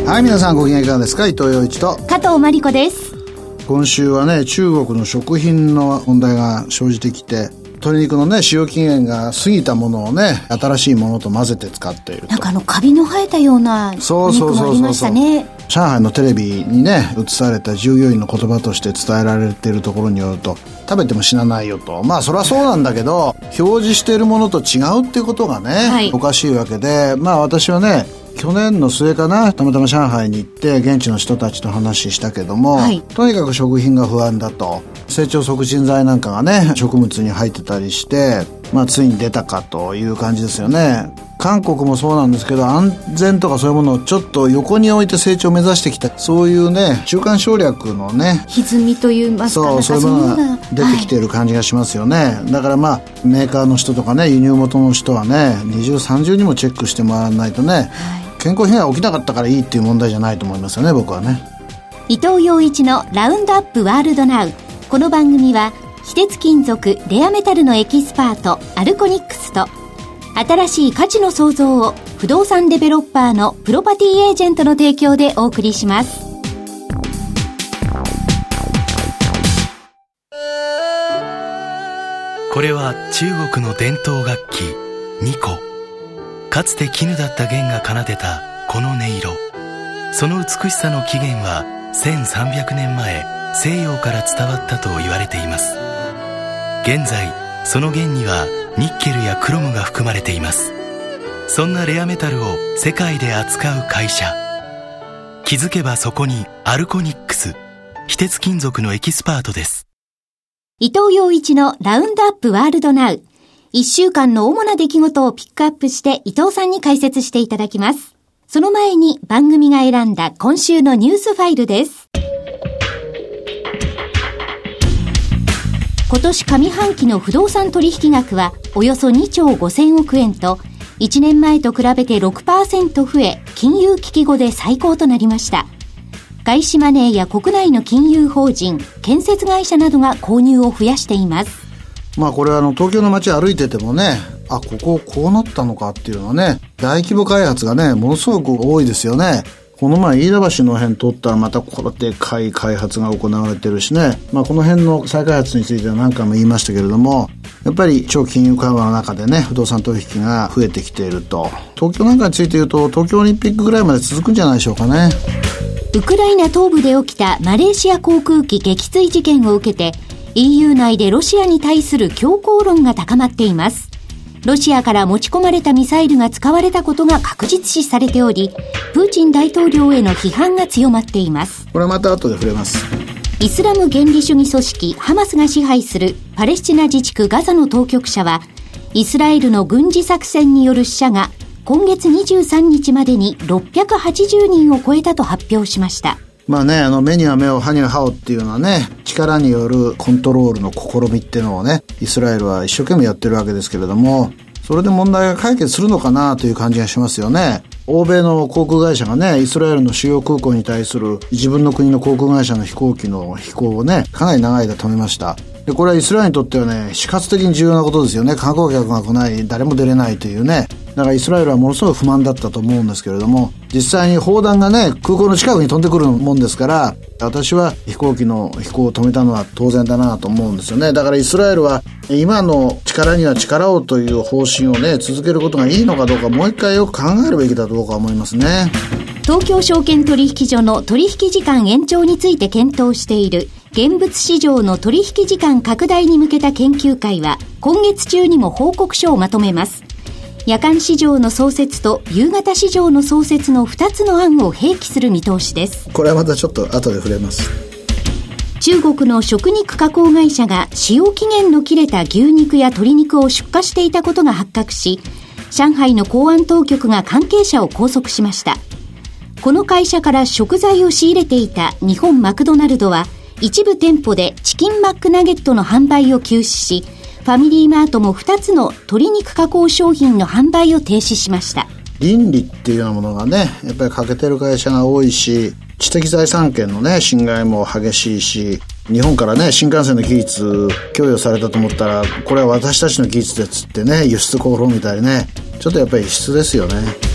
はい、皆さんご機嫌いかがですか。伊藤洋一と加藤真理子です。 今週はね、中国の食品の問題が生じてきて、鶏肉のね、使用期限が過ぎたものをね、新しいものと混ぜて使っていると。 なんかカビの生えたような肉もありましたね。 上海のテレビにね、映された従業員の言葉として伝えられているところによると、食べても死なないよと。まあそれはそうなんだけど、表示しているものと違うっていうことがね、はい、おかしいわけで、まあ私はね、去年の末かな、たまたま上海に行って現地の人たちと話したけども、はい、とにかく食品が不安だと。成長促進剤なんかがね、食物に入ってたりして、まあついに出たかという感じですよね。韓国もそうなんですけど、安全とかそういうものをちょっと横に置いて成長を目指してきた、そういうね、中間省略のね、 歪みといいますか、 そういうものが出てきている感じがしますよね、はい、だからまあメーカーの人とかね、輸入元の人はね、二重三重にもチェックしてもらわないとね、はい、健康被害起きなかったからいいっていう問題じゃないと思いますよね、僕はね。 伊藤洋一のラウンドアップワールドナウ。この番組は非鉄金属レアメタルのエキスパートアルコニックスと、新しい価値の創造を不動産デベロッパーのプロパティエージェントの提供でお送りします。 これは中国の伝統楽器二胡。かつて絹だった弦が奏でたこの音色、その美しさの起源は1300年前西洋から伝わったと言われています。現在その弦にはニッケルやクロムが含まれています。そんなレアメタルを世界で扱う会社、気づけばそこにアルコニックス、非鉄金属のエキスパートです。 伊藤洋一のラウンドアップワールドナウ。1週間の主な出来事をピックアップして伊藤さんに解説していただきます。その前に番組が選んだ今週のニュースファイルです。今年上半期の不動産取引額はおよそ2兆5000億円と、1年前と比べて 6% 増え、金融危機後で最高となりました。外資マネーや国内の金融法人、建設会社などが購入を増やしています。 まあこれは東京の街歩いててもね、あ、こここうなったのかっていうのはね、大規模開発がね、ものすごく多いですよね。この前飯田橋の辺通ったらまたこれでかい開発が行われてるしね、まあこの辺の再開発については何回も言いましたけれども、やっぱり超金融緩和の中でね、不動産取引が増えてきていると。東京なんかについて言うと、東京オリンピックぐらいまで続くんじゃないでしょうかね。 ウクライナ東部で起きたマレーシア航空機撃墜事件を受けて、EU 内でロシアに対する強硬論が高まっています。ロシアから持ち込まれたミサイルが使われたことが確実視されており、プーチン大統領への批判が強まっています。 これはまた後で触れます。 イスラム原理主義組織ハマスが支配するパレスチナ自治区ガザの当局者は、イスラエルの軍事作戦による死者が今月23日までに680人を超えたと発表しました。 まあね、目には目を歯には歯をっていうのはね、力によるコントロールの試みっていうのをね、イスラエルは一生懸命やってるわけですけれども、それで問題が解決するのかなという感じがしますよね。欧米の航空会社がね、イスラエルの主要空港に対する自分の国の航空会社の飛行機の飛行をね、かなり長い間止めました。で、これはイスラエルにとってはね、死活的に重要なことですよね。観光客が来ない、誰も出れないというね。だからイスラエルはものすごい不満だったと思うんですけれども、実際に砲弾がね、空港の近くに飛んでくるもんですから、私は飛行機の飛行を止めたのは当然だなと思うんですよね。だからイスラエルは今の力には力をという方針をね、続けることがいいのかどうか、もう一回よく考えるべきだと僕は思いますね。 東京証券取引所の取引時間延長について検討している現物市場の取引時間拡大に向けた研究会は今月中にも報告書をまとめます。夜間市場の創設と夕方市場の創設の2つの案を併記する見通しです。 これはまたちょっと後で触れます。 中国の食肉加工会社が使用期限の切れた牛肉や鶏肉を出荷していたことが発覚し、上海の公安当局が関係者を拘束しました。この会社から食材を仕入れていた日本マクドナルドは、一部店舗でチキンマックナゲットの販売を休止し、ファミリーマートも2つの鶏肉加工商品の販売を停止しました。 倫理っていうようなものがね、やっぱり欠けてる会社が多いし、知的財産権のね、侵害も激しいし、日本からね、新幹線の技術供与されたと思ったら、これは私たちの技術でつってね、輸出交渉みたいにね、ちょっとやっぱり異質ですよね。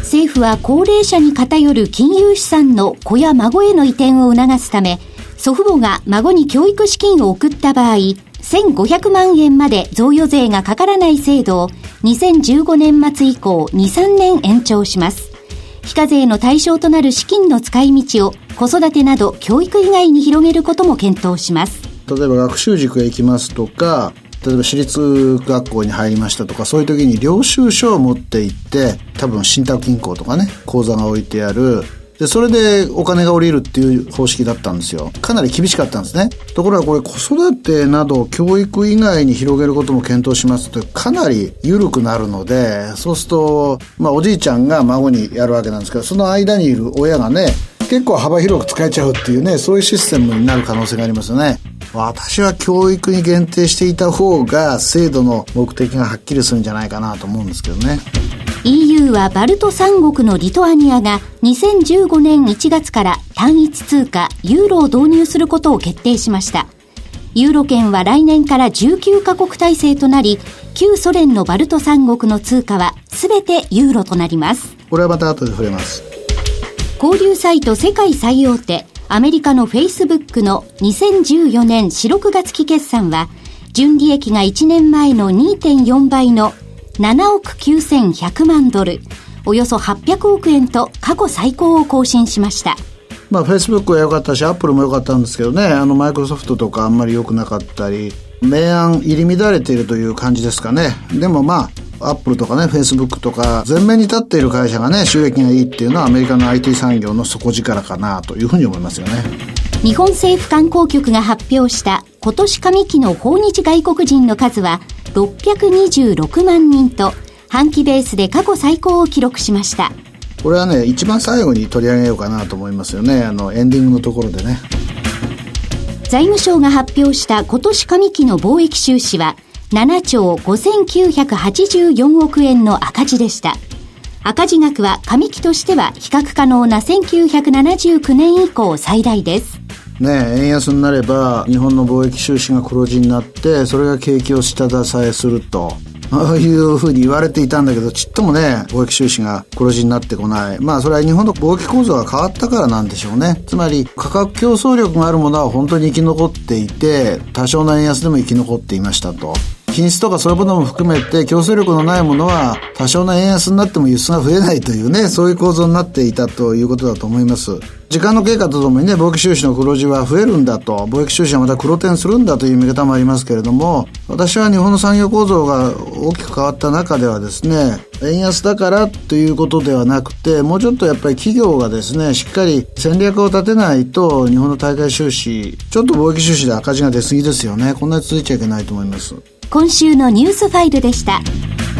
政府は高齢者に偏る金融資産の子や孫への移転を促すため、祖父母が孫に教育資金を送った場合、1500万円まで贈与税がかからない制度を2015年末以降 2,3 年延長します。非課税の対象となる資金の使い道を子育てなど教育以外に広げることも検討します。 例えば学習塾へ行きますとか、例えば私立学校に入りましたとか、そういう時に領収書を持って行って、多分信託銀行とかね、口座が置いてある。で、それでお金が降りるっていう方式だったんですよ。かなり厳しかったんですね。ところがこれ子育てなど教育以外に広げることも検討しますと、かなり緩くなるので、そうすると、おじいちゃんが孫にやるわけなんですけど、その間にいる親がね、結構幅広く使えちゃうっていうね、そういうシステムになる可能性がありますよね。私は教育に限定していた方が制度の目的がはっきりするんじゃないかなと思うんですけどね。 EU はバルト三国のリトアニアが2015年1月から単一通貨ユーロを導入することを決定しました。ユーロ圏は来年から19カ国体制となり、旧ソ連のバルト三国の通貨は全てユーロとなります。 これはまた後で触れます。 交流サイト世界最大手アメリカのフェイスブックの2014年4、6月期決算は、純利益が1年前の 2.4 倍の7億9100万ドル、およそ800億円と過去最高を更新しました。 フェイスブックは良かったし、アップルも良かったんですけどね、マイクロソフトとかあんまり良くなかったり、明暗入り乱れているという感じですかね。でもアップルとかね、フェイスブックとか、前面に立っている会社がね、収益がいいっていうのはアメリカの IT 産業の底力かなというふうに思いますよね。 日本政府観光局が発表した今年上期の訪日外国人の数は626万人と、半期ベースで過去最高を記録しました。 これはね、一番最後に取り上げようかなと思いますよね。エンディングのところでね。 財務省が発表した今年上期の貿易収支は7兆5984億円の赤字でした。赤字額は上期としては比較可能な1979年以降最大です。 円安になれば日本の貿易収支が黒字になって、それが景気を下支えするというふうに言われていたんだけど、ちっともね、貿易収支が黒字になってこない。それは日本の貿易構造が変わったからなんでしょうね。つまり価格競争力があるものは本当に生き残っていて、多少の円安でも生き残っていましたと。品質とかそういうものも含めて競争力のないものは多少の円安になっても輸出が増えないというね、そういう構造になっていたということだと思います。時間の経過とともにね、貿易収支の黒字は増えるんだと、貿易収支はまた黒点するんだという見方もありますけれども、私は日本の産業構造が大きく変わった中ではですね、円安だからということではなくて、もうちょっとやっぱり企業がですね、しっかり戦略を立てないと、日本の対外収支、ちょっと貿易収支で赤字が出過ぎですよね。こんなに続いちゃいけないと思います。 今週のニュースファイルでした。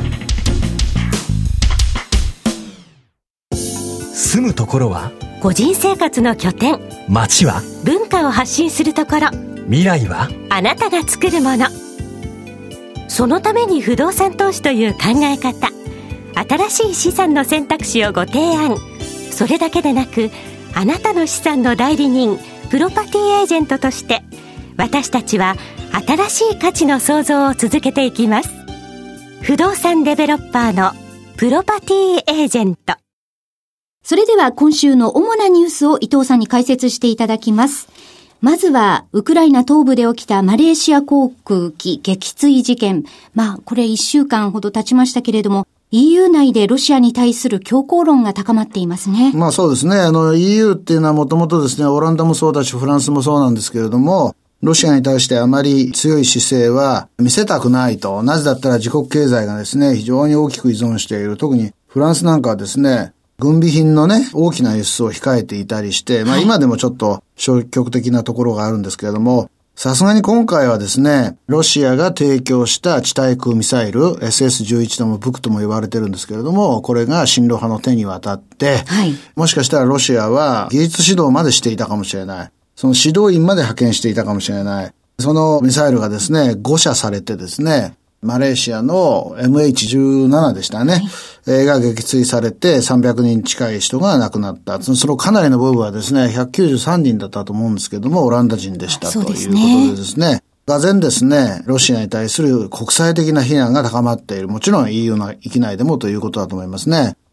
住むところは個人生活の拠点、 街は文化を発信するところ、 未来はあなたが作るもの。そのために不動産投資という考え方、新しい資産の選択肢をご提案。それだけでなく、あなたの資産の代理人、プロパティエージェントとして私たちは新しい価値の創造を続けていきます。不動産デベロッパーのプロパティエージェント。 それでは今週の主なニュースを伊藤さんに解説していただきます。まずはウクライナ東部で起きたマレーシア航空機撃墜事件。これ1週間ほど経ちましたけれども、EU 内でロシアに対する強硬論が高まっていますね。 そうですね。EU っていうのはもともとですね、オランダもそうだしフランスもそうなんですけれども、ロシアに対してあまり強い姿勢は見せたくないと。なぜだったら自国経済がですね、非常に大きく依存している。特にフランスなんかはですね、軍備品のね、大きな輸出を控えていたりして、今でもちょっと消極的なところがあるんですけれども、さすがに今回はですね、ロシアが提供した地対空ミサイル SS-11 とも武器とも言われてるんですけれども、これが親ロ派の手に渡って、もしかしたらロシアは技術指導までしていたかもしれない。その指導員まで派遣していたかもしれない。そのミサイルがですね、誤射されてですね、マレーシアの MH17 でしたね、が撃墜されて300人近い人が亡くなった。そのかなりの部分はですね、193人だったと思うんですけども、オランダ人でしたということでですね、俄然ですね、ロシアに対する国際的な非難が高まっている。もちろん EU の域内でもということだと思いますね。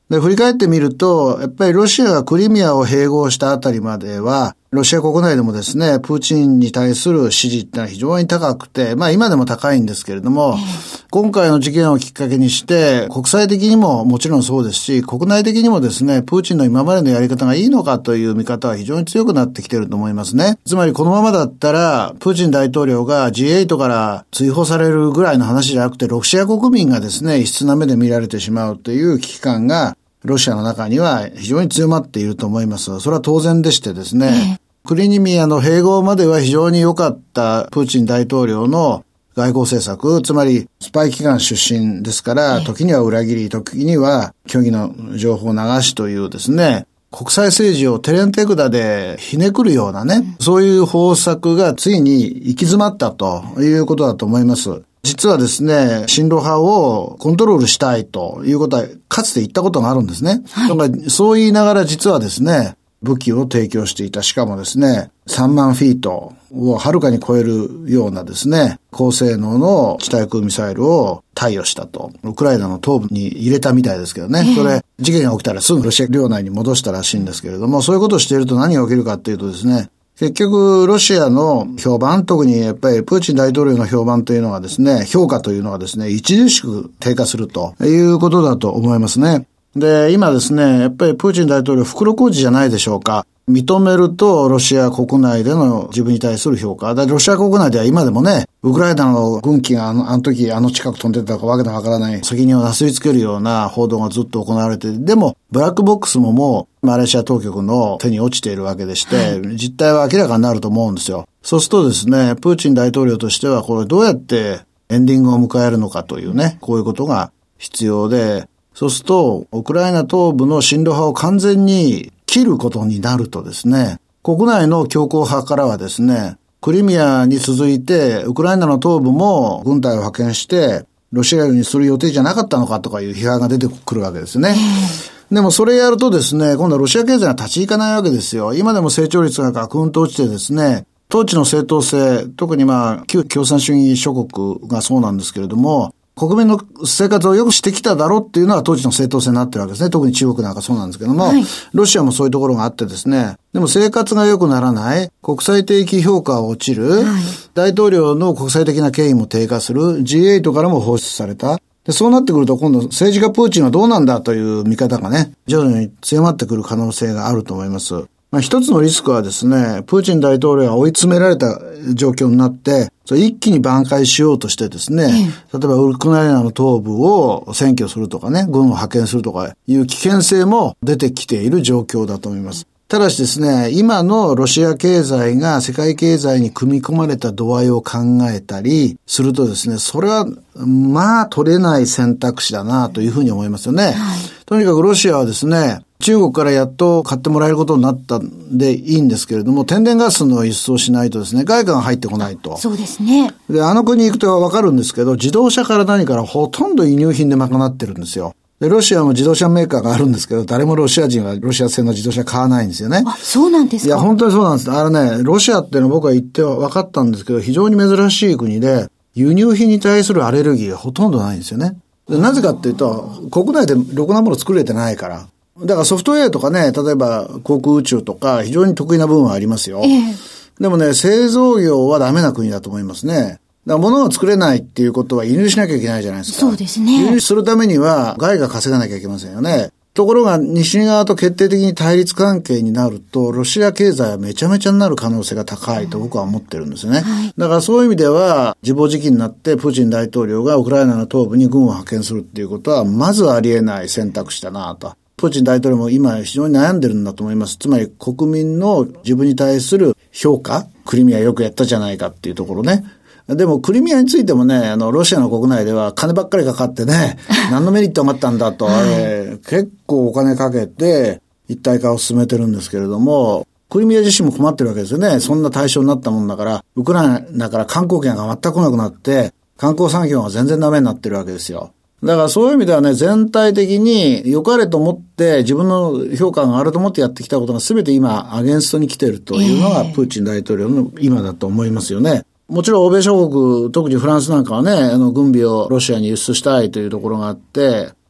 で、振り返ってみると、やっぱりロシアがクリミアを併合したあたりまでは、ロシア国内でもですね、プーチンに対する支持ってのは非常に高くて、今でも高いんですけれども、今回の事件をきっかけにして、国際的にももちろんそうですし、国内的にもですね、プーチンの今までのやり方がいいのかという見方は非常に強くなってきていると思いますね。つまりこのままだったら、プーチン大統領が G8 から追放されるぐらいの話じゃなくて、ロシア国民がですね、異質な目で見られてしまうという危機感が、ロシアの中には非常に強まっていると思います。それは当然でしてですね、クリミアの併合までは非常に良かったプーチン大統領の外交政策、つまりスパイ機関出身ですから、時には裏切り、時には虚偽の情報流しというですね、国際政治を手練手管でひねくるようなね、そういう方策がついに行き詰まったということだと思います。実はですね、親ロ派をコントロールしたいということはかつて言ったことがあるんですね。だからそう言いながら実はですね、武器を提供していた。しかもですね、3万フィートをはるかに超えるようなですね、高性能の地対空ミサイルを貸与したと。ウクライナの東部に入れたみたいですけどね。それ、事件が起きたらすぐロシア領内に戻したらしいんですけれども、そういうことをしていると何が起きるかっていうとですね、結局、ロシアの評判、特にやっぱりプーチン大統領の評判というのがですね、評価というのがですね、著しく低下するということだと思いますね。で、今ですね、やっぱりプーチン大統領袋小路じゃないでしょうか。認めるとロシア国内での自分に対する評価。ロシア国内では今でもね、ウクライナの軍機があの時近く飛んでたかわけのわからない責任をなすりつけるような報道がずっと行われていて、でもブラックボックスももうマレーシア当局の手に落ちているわけでして、実態は明らかになると思うんですよ。そうするとですね、プーチン大統領としてはこれどうやってエンディングを迎えるのかというね、こういうことが必要で、そうするとウクライナ東部の親ロ派を完全に切ることになるとですね、国内の強硬派からはですね、クリミアに続いてウクライナの東部も軍隊を派遣してロシア領にする予定じゃなかったのかとかいう批判が出てくるわけですね。でもそれやるとですね、今度はロシア経済が立ち行かないわけですよ。今でも成長率がガクンと落ちてですね、統治の正当性、特に旧共産主義諸国がそうなんですけれども、国民の生活を良くしてきただろうっていうのは当時の正当性になってるわけですね。特に中国なんかそうなんですけども、ロシアもそういうところがあってですね、でも生活が良くならない、国際的評価が落ちる、大統領の国際的な権威も低下する、G8 からも放出された。で、そうなってくると今度政治家プーチンはどうなんだという見方がね、徐々に強まってくる可能性があると思います。一つのリスクはですね、プーチン大統領が追い詰められた状況になって、一気に挽回しようとしてですね、例えばウクライナの東部を占拠するとかね、軍を派遣するとかいう危険性も出てきている状況だと思います。ただしですね、今のロシア経済が世界経済に組み込まれた度合いを考えたりするとですね、それは取れない選択肢だなというふうに思いますよね。とにかくロシアはですね、中国からやっと買ってもらえることになったんでいいんですけれども、天然ガスの輸出をしないとですね、外貨が入ってこないと。 そうですね。 で、国行くとわかるんですけど、自動車から何からほとんど輸入品で賄ってるんですよ。で、ロシアも自動車メーカーがあるんですけど、誰もロシア人はロシア製の自動車買わないんですよね。 あ、そうなんですか。 いや、本当にそうなんです。ロシアっていうのは僕は言って分かったんですけど、非常に珍しい国で、輸入品に対するアレルギーがほとんどないんですよね。で、なぜかっていうと、国内でろくなもの作れてないから。だからソフトウェアとかね、例えば航空宇宙とか非常に得意な部分はありますよ。でもね、製造業はダメな国だと思いますね。だから物が作れないっていうことは輸入しなきゃいけないじゃないですか。 そうですね。 輸入するためには外貨稼がなきゃいけませんよね。ところが西側と決定的に対立関係になると、ロシア経済はめちゃめちゃになる可能性が高いと僕は思ってるんですよね。だからそういう意味では自暴自棄になってプーチン大統領がウクライナの東部に軍を派遣するっていうことはまずありえない選択肢だなと。プーチン大統領も今非常に悩んでるんだと思います。つまり国民の自分に対する評価、クリミアよくやったじゃないかっていうところね。でもクリミアについてもね、ロシアの国内では金ばっかりかかってね、何のメリットがあったんだと、結構お金かけて一体化を進めてるんですけれども、クリミア自身も困ってるわけですよね。そんな対象になったもんだから、ウクライナから観光客が全く来なくなって、観光産業が全然ダメになってるわけですよ。だからそういう意味ではね、全体的に良かれと思って自分の評価があると思ってやってきたことが全て今アゲンストに来てるというのがプーチン大統領の今だと思いますよね。もちろん欧米諸国、特にフランスなんかはね、軍備をロシアに輸出したいというところがあって、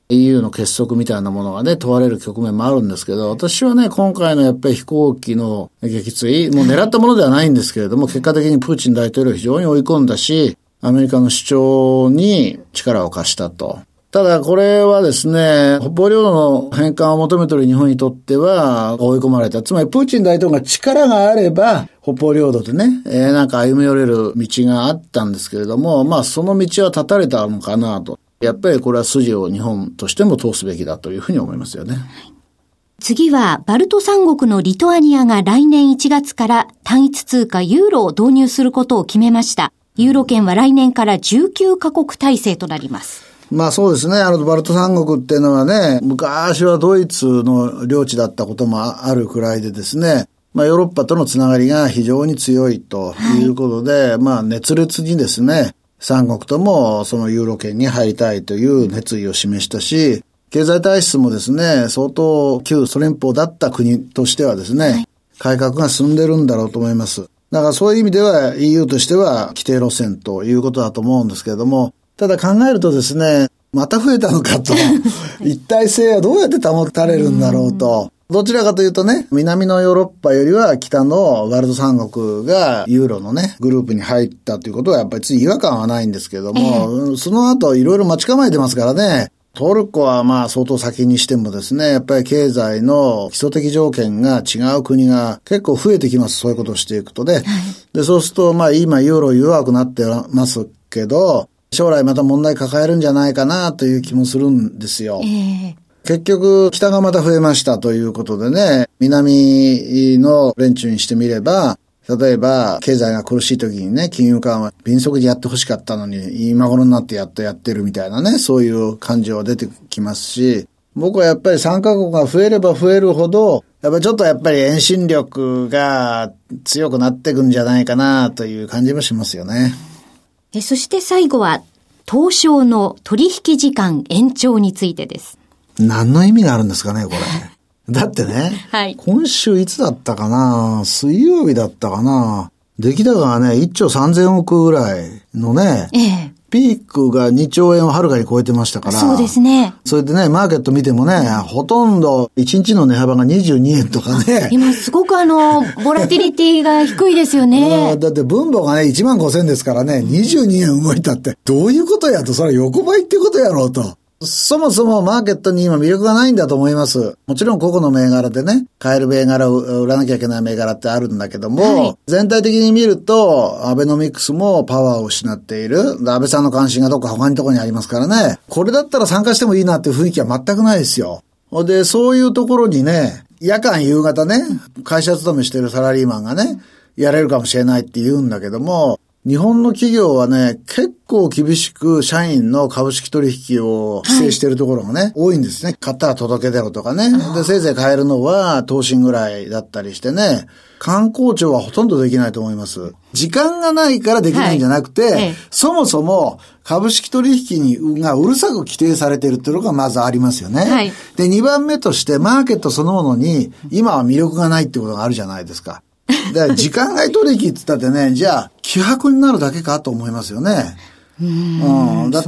EU の結束みたいなものがね、問われる局面もあるんですけど、私はね、今回のやっぱり飛行機の撃墜、もう狙ったものではないんですけれども、結果的にプーチン大統領を非常に追い込んだし、アメリカの主張に力を貸したと。ただこれはですね、北方領土の返還を求めている日本にとっては追い込まれた。つまりプーチン大統領が力があれば、北方領土でね、なんか歩み寄れる道があったんですけれども、まあその道は断たれたのかなと。やっぱりこれは筋を日本としても通すべきだというふうに思いますよね。 次は、バルト三国のリトアニアが来年1月から単一通貨ユーロを導入することを決めました。ユーロ圏は来年から19カ国体制となります。 まあそうですね。バルト三国っていうのはね、昔はドイツの領地だったこともあるくらいでですね、まあヨーロッパとのつながりが非常に強いということで、まあ熱烈にですね、三国ともそのユーロ圏に入りたいという熱意を示したし、経済体質もですね、相当旧ソ連邦だった国としてはですね、改革が進んでるんだろうと思います。だからそういう意味では EU としては規定路線ということだと思うんですけれども、ただ考えるとですね、また増えたのかと、一体性はどうやって保たれるんだろうと、どちらかというとね、南のヨーロッパよりは北のバルト三国がユーロのね、グループに入ったということはやっぱりつい違和感はないんですけれども、その後いろいろ待ち構えてますからね、トルコはまあ相当先にしてもですね、やっぱり経済の基礎的条件が違う国が結構増えてきます。そういうことをしていくとね。で、そうするとまあ今ユーロ弱くなってますけど、将来また問題抱えるんじゃないかなという気もするんですよ。結局北がまた増えましたということでね、南の連中にしてみれば、例えば経済が苦しい時にね、金融緩和迅速にやってほしかったのに今頃になってやっとやってるみたいなね、そういう感情は出てきますし、僕はやっぱり参加国が増えれば増えるほど、やっぱりちょっとやっぱり遠心力が強くなっていくんじゃないかなという感じもしますよね。 そして最後は東証の取引時間延長についてです。 何の意味があるんですかね、これ。だってね、 はい、 今週いつだったかな、水曜日だったかな、出来高がね、1兆3000億ぐらいのね、ピークが2兆円をはるかに超えてましたから。 そうですね。 それでね、マーケット見てもね、ほとんど1日の値幅が22円とかね。 今すごくボラティリティが低いですよね。 だって分母がね、15000ですからね、22円動いたって、どういうことやと、それは横ばいってことやろうと。そもそもマーケットに今魅力がないんだと思います。もちろん個々の銘柄でね、買える銘柄を売らなきゃいけない銘柄ってあるんだけども、全体的に見ると、アベノミクスもパワーを失っている。安倍さんの関心がどっか他のところにありますからね。これだったら参加してもいいなっていう雰囲気は全くないですよ。で、そういうところにね、夜間夕方ね、会社勤めしてるサラリーマンがね、やれるかもしれないって言うんだけども、日本の企業はね、結構厳しく社員の株式取引を規制しているところがね、多いんですね。買ったら届け出ろとかね。で、せいぜい買えるのは投信ぐらいだったりしてね、観光庁はほとんどできないと思います。時間がないからできないんじゃなくて、そもそも株式取引がうるさく規定されているっていうのがまずありますよね。で、2番目としてマーケットそのものに今は魅力がないってことがあるじゃないですか。だから時間外取引って言ったってね、じゃあ希薄になるだけかと思いますよね。だって、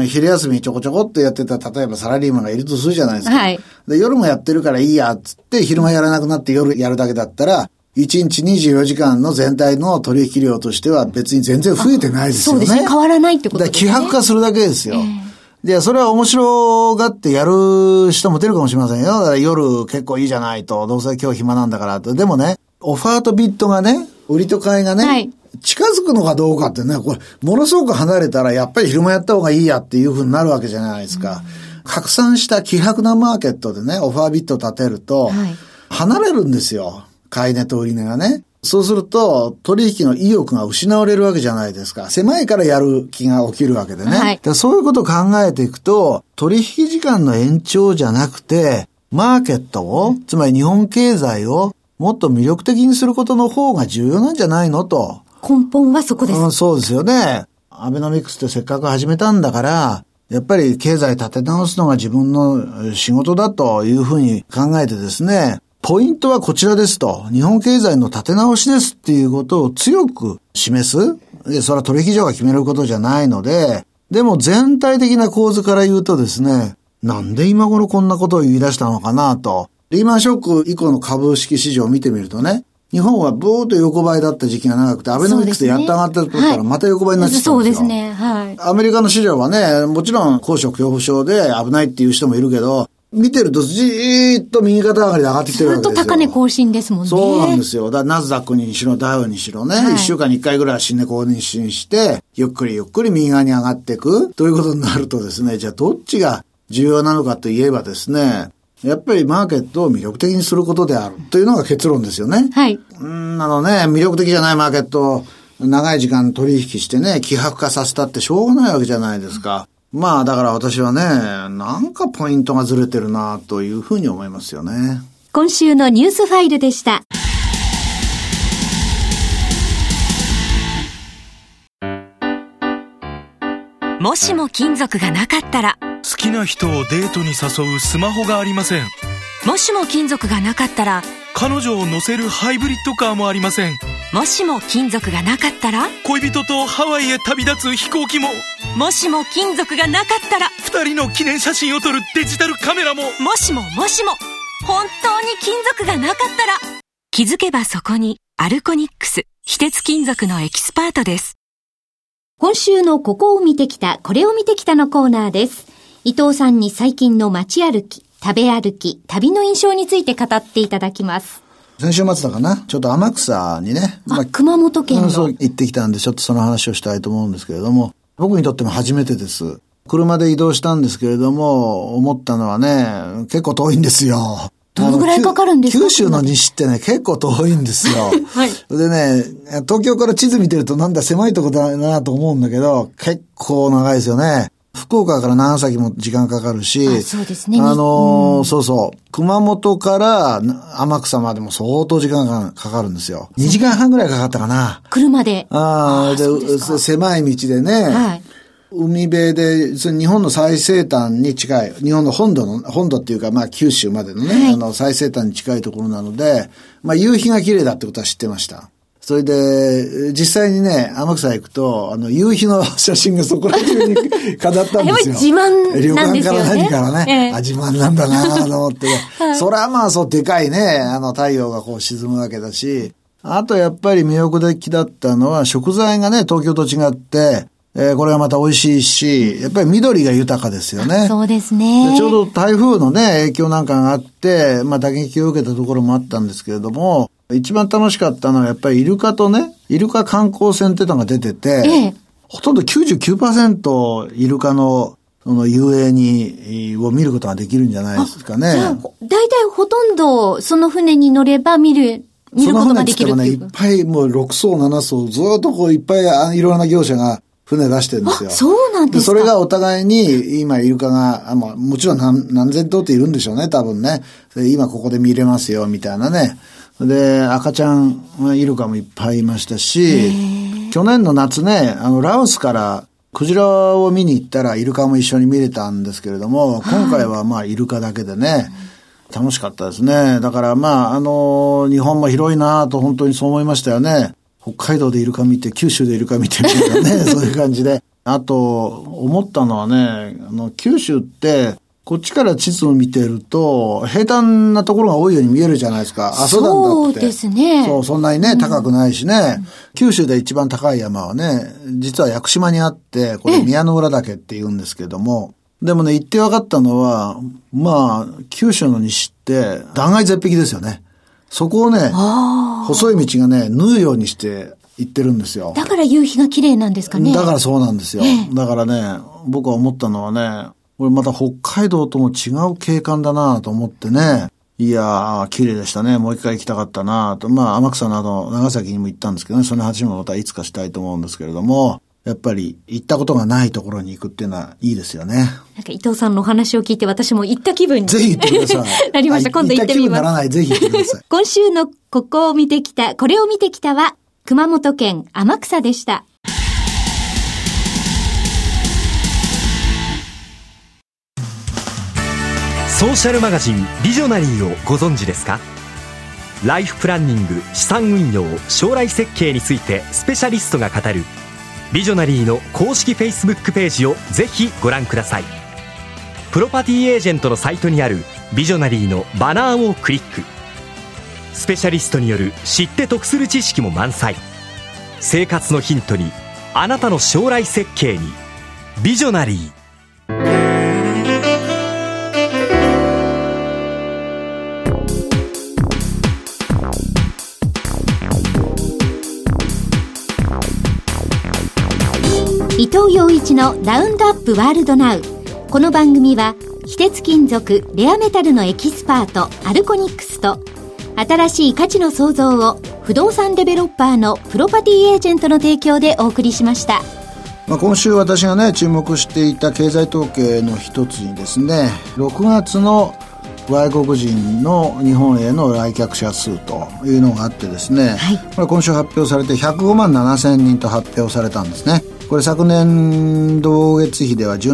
昼休みちょこちょこってやってた、例えばサラリーマンがいるとするじゃないですか。で、夜もやってるからいいやっつって昼間やらなくなって夜やるだけだったら、1日24時間の全体の取引量としては別に全然増えてないですよね。 そうですね。変わらないってことですね。 だから希薄化するだけですよ。で、それは面白がってやる人も出るかもしれませんよ。だから夜結構いいじゃないと、どうせ今日暇なんだからと。でもね、オファーとビットがね、売りと買いがね、近づくのかどうかってね、これ、ものすごく離れたら、やっぱり昼間やった方がいいやっていう風になるわけじゃないですか。拡散した希薄なマーケットでね、オファービット立てると、離れるんですよ。買い値と売り値がね。そうすると、取引の意欲が失われるわけじゃないですか。狭いからやる気が起きるわけでね。だそういうことを考えていくと、取引時間の延長じゃなくて、マーケットを、つまり日本経済をもっと魅力的にすることの方が重要なんじゃないのと。 根本はそこです。 そうですよね。アベノミクスってせっかく始めたんだから、やっぱり経済立て直すのが自分の仕事だというふうに考えてですね、ポイントはこちらですと。日本経済の立て直しですっていうことを強く示す。で、それは取引所が決めることじゃないので、 でも全体的な構図から言うとですね、なんで今頃こんなことを言い出したのかなと。リーマンショック以降の株式市場を見てみるとね、日本はブーッと横ばいだった時期が長くて、アベノミクスでやっと上がったところからまた横ばいになっちゃったんですよ。 そうですね。はい。 アメリカの市場はね、もちろん高所恐怖症で危ないっていう人もいるけど、見てるとじーっと右肩上がりで上がってきてるわけですよ。 ずっと高値更新ですもんね。 そうなんですよ。だからナスダックにしろダウにしろね、1週間に1回ぐらい新値更新して、ゆっくりゆっくり右側に上がっていくということになるとですね、じゃあどっちが重要なのかといえばですね、やっぱりマーケットを魅力的にすることであるというのが結論ですよね。 はい。 魅力的じゃないマーケットを長い時間取引してね、希薄化させたってしょうがないわけじゃないですか。まあだから私はね、なんかポイントがずれてるなというふうに思いますよね。 今週のニュースファイルでした。 もしも金属がなかったら、 好きな人をデートに誘うスマホがありません。 もしも金属がなかったら、 彼女を乗せるハイブリッドカーもありません。 もしも金属がなかったら、 恋人とハワイへ旅立つ飛行機も。 もしも金属がなかったら、 2人の記念写真を撮るデジタルカメラも。 もしも本当に金属がなかったら、気づけばそこにアルコニックス、非鉄金属のエキスパートです。 今週のここを見てきた、これを見てきたのコーナーです。伊藤さんに最近の街歩き、食べ歩き、旅の印象について語っていただきます。 先週末だかな、ちょっと天草にね、 熊本県のそう行ってきたんで、ちょっとその話をしたいと思うんですけれども、僕にとっても初めてです。車で移動したんですけれども、思ったのはね、結構遠いんですよ。 どのぐらいかかるんですか？ 九州の西ってね、結構遠いんですよ。はい。でね、東京から地図見てるとなんだ狭いとこだなと思うんだけど、結構長いですよね。福岡から長崎も時間かかるし、 そうですね。 そうそう。熊本から天草までも相当時間がかかるんですよ。2時間半ぐらいかかったかな。 車で。 で、狭い道でね。はい。海辺で、日本の最西端に近い、日本の本土っていうか、まあ九州までのね、はい、最西端に近いところなので、まあ夕日が綺麗だってことは知ってました。それで、実際にね、天草行くと、夕日の写真がそこら中に飾ったんですよ。 自慢なんですよね。 旅館から何からね、自慢なんだなと思って、はい、それはまあそう、でかいね、太陽がこう沈むわけだし、あとやっぱり魅力的だったのは、食材がね、東京と違って、これがまた美味しいし、やっぱり緑が豊かですよね。 そうですね。 でちょうど台風のね、影響なんかがあって、まあ打撃を受けたところもあったんですけれども、一番楽しかったのはやっぱりイルカとね、イルカ観光船ってのが出てて、ほとんど 99% イルカの遊泳を見ることができるんじゃないですかね。じゃあ、 大体ほとんどその船に乗れば見ることができるっていう。 その船って言ってもね、いっぱいもう6艘7艘ずっとこういっぱいいろんな業者が船出してるんですよ。 そうなんですか。 で、それがお互いに、今イルカが、もちろん何千頭っているんでしょうね、多分ね。今ここで見れますよ、みたいなね。で、赤ちゃんイルカもいっぱいいましたし、去年の夏ね、ラオスからクジラを見に行ったらイルカも一緒に見れたんですけれども、今回はまあイルカだけでね、楽しかったですね。だからまあ、日本も広いなと本当にそう思いましたよね。北海道でイルカ見て、九州でイルカ見てみたいなね、そういう感じで。あと、思ったのはね、九州って、こっちから地図を見てると、平坦なところが多いように見えるじゃないですか。阿蘇山だって。 そうですね。 そう、そんなにね、高くないしね。九州で一番高い山はね、実は屋久島にあって、これ宮之浦岳って言うんですけども、でもね、行って分かったのは、まあ、九州の西って、断崖絶壁ですよね。そこをね、細い道がね、縫うようにして行ってるんですよ。 だから夕日が綺麗なんですかね。 だからそうなんですよ。だからね、僕は思ったのはね、これまた北海道とも違う景観だなと思ってね、いやー、綺麗でしたね。もう一回行きたかったなと。まあ、天草など長崎にも行ったんですけどね、その話もまたいつかしたいと思うんですけれども、やっぱり行ったことがないところに行くっていうのはいいですよね。 なんか伊藤さんのお話を聞いて私も行った気分にぜひ行ってください。 なりました。今度行ってみます。行った気分ならない。ぜひ行ってください。 今週のここを見てきた、これを見てきたは熊本県天草でした。 ソーシャルマガジンビジョナリーをご存知ですか？ライフプランニング、資産運用、将来設計についてスペシャリストが語るビジョナリーの公式 Facebook ページをぜひご覧ください。プロパティエージェントのサイトにあるビジョナリーのバナーをクリック。スペシャリストによる知って得する知識も満載。生活のヒントに、あなたの将来設計にビジョナリー。 伊藤洋一のラウンドアップワールドナウ。この番組は非鉄金属レアメタルのエキスパートアルコニックスと、新しい価値の創造を不動産デベロッパーのプロパティエージェントの提供でお送りしました。 今週私がね注目していた経済統計の一つにですね、6月の外国人の日本への来客者数というのがあってですね、はい、これ今週発表されて105万7000人と発表されたんですね。これ昨年同月比では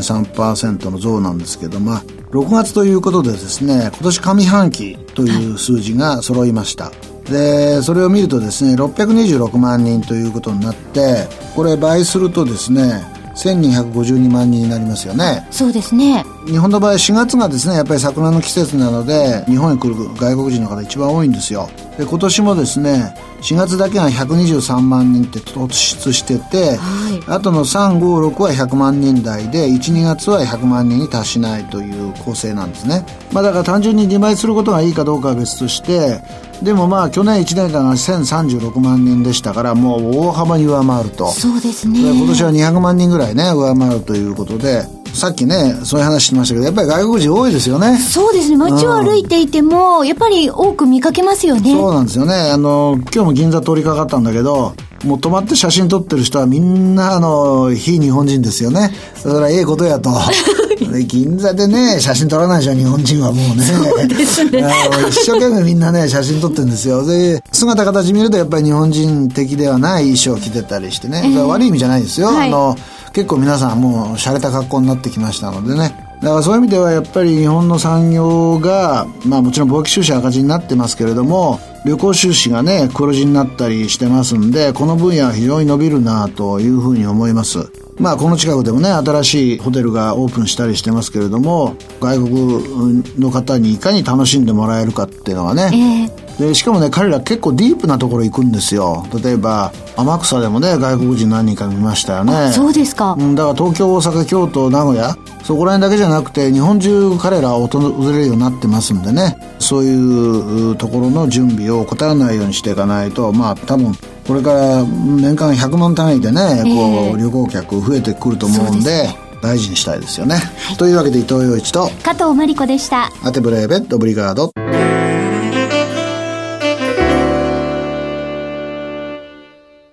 17.3% の増なんですけど、6月ということでですね、今年上半期という数字が揃いました。でそれを見るとですね、626万人ということになって、これ倍するとですね1252万人になりますよね。 そうですね。 日本の場合4月がですねやっぱり桜の季節なので、日本に来る外国人の方一番多いんですよ。で今年もですね4月だけが123万人って突出してて、あとの3、5、6は100万人台で、1、2月は100万人に達しないという構成なんですね。だから単純に2倍することがいいかどうかは別として、でも去年1年間が1036万人でしたから、もう大幅に上回ると。 そうですね。 で今年は200万人ぐらいね上回るということで、さっきねそういう話してましたけど、やっぱり外国人多いですよね。 そうですね。街を歩いていても、やっぱり多く見かけますよね。 そうなんですよね。今日も銀座通りかかったんだけど、もう止まって写真撮ってる人はみんな非日本人ですよね。だからええことやとで銀座でね写真撮らないじゃん日本人はもうね。 そうですね。 一生懸命みんなね写真撮ってるんですよ。で姿形見るとやっぱり日本人的ではない衣装を着てたりしてね、悪い意味じゃないですよ、はい、結構皆さんもう洒落た格好になってきましたのでね。だからそういう意味ではやっぱり日本の産業が、もちろん貿易収支赤字になってますけれども、旅行収支がね黒字になったりしてますんで、この分野は非常に伸びるなというふうに思います。この近くでもね新しいホテルがオープンしたりしてますけれども、外国の方にいかに楽しんでもらえるかっていうのはね、でしかもね彼ら結構ディープなところ行くんですよ。例えば天草でもね外国人何人か見ましたよね。 そうですか。 だから東京、大阪、京都、名古屋、そこら辺だけじゃなくて日本中彼らは訪れるようになってますんでね、そういうところの準備を怠らないようにしていかないと、多分これから年間100万単位でね、旅行客増えてくると思うんで大事にしたいですよね、はい、というわけで伊藤洋一と加藤真理子でした。 アテブレーベッドブリガード。